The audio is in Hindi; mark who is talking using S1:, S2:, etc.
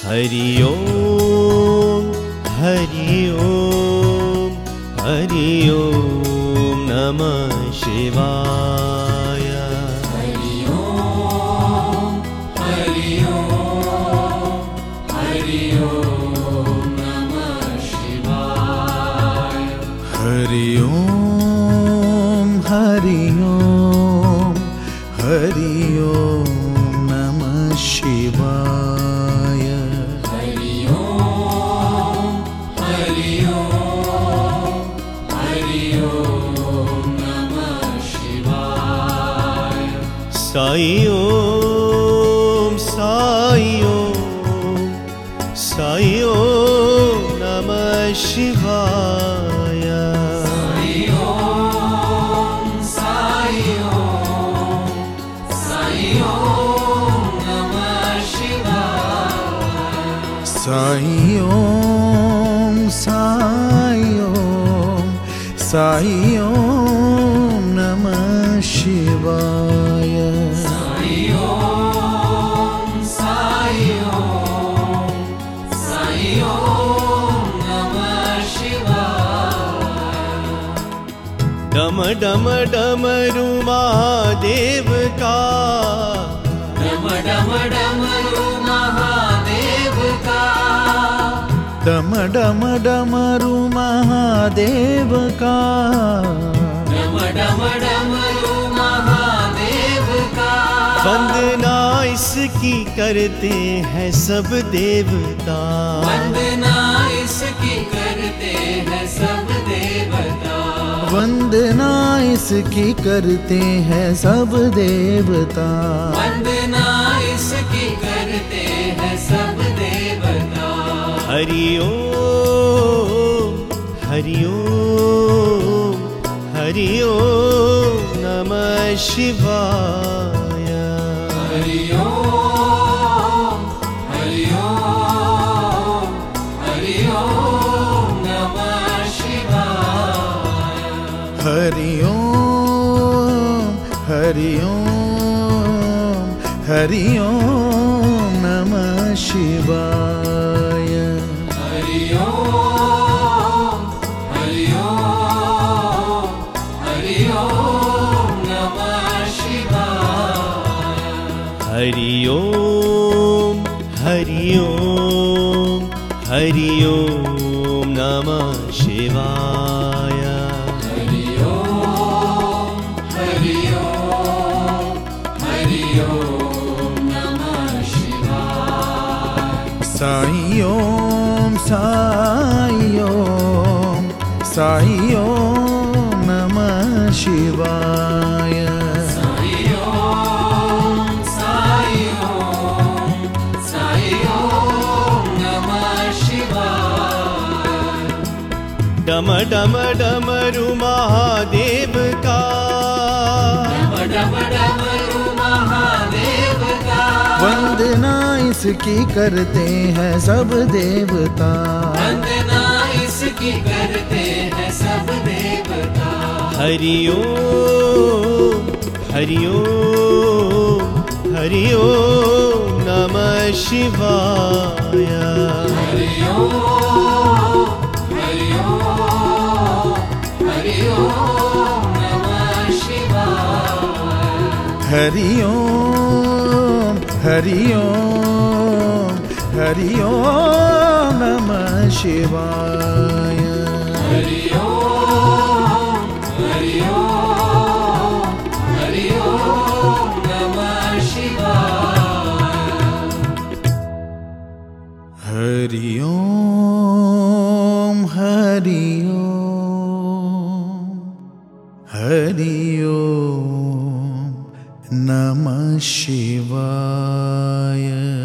S1: हरि ओम हरि ओम हरि ओम नमः शिवाय।
S2: हरि ओम हरि ओम हरि ओम नमः शिवाय।
S3: हरि ओम हरि ओम हरि ओम नमः शिवाय।
S2: हरि ओम हरि ओम हरि ओम नमः शिवाय।
S1: साई ओम साई ओम साई ओम नमः शिवाय।
S2: साई ओम साई ओम साई ओम नमः शिवाय।
S3: साई ओम साई ओम साई ओम नमः शिवाय।
S2: साई ओम साई ओम साई ओम नमः शिवाय।
S1: डम डम डमरू महादेव का
S2: डम डम डमरू महादेव का।
S3: डम डम डमरू महादेव का।
S2: डम डम डमरू महादेव का।
S1: वंदना इसकी करते हैं सब देवता।
S2: वंदना इसकी करते हैं सब देवता।
S3: वंदना इसकी करते हैं सब देवता।
S2: वंदना इसकी करते हैं सब देवता।
S1: हरि ओम हरि ओम हरि ओम नमः शिवाय।
S2: हरि ओम हरि ओम हरि ओम नमः शिवाय।
S3: हरि ओम हरि ओम हरि ओम नमः शिवाय।
S2: हरि ओम हरि ओम हरि ओम नमः शिवाय।
S1: हरि ओम हरि ओम हरि ओम नमः शिवाय।
S2: हरि ओम हरि ओम हरि ओम नमः शिवाय।
S3: साई ओम साई ओम साई ओम नमः शिवाय।
S2: साई ओम साई ओम साई ओम नमः शिवाय।
S1: डम डम डमरू महादेव का।
S2: डम डम डमरू महादेव का।
S3: वंदना इसकी करते हैं सब देवता।
S2: वंदना इसकी करते हैं सब देवता।
S1: हरि ओम हरि ओम हरि ओम नमः शिवाय।
S2: हरि ओम हरि ओम हरि ओम नमः शिवाय।
S3: हरि ओम हरि ओम हरि ओम नमः शिवाय।
S2: हरि ओम हरि ओम हरि ओम नमः शिवाय।
S3: हरि ओम हरि ओम हरि ओम नमः शिवाय।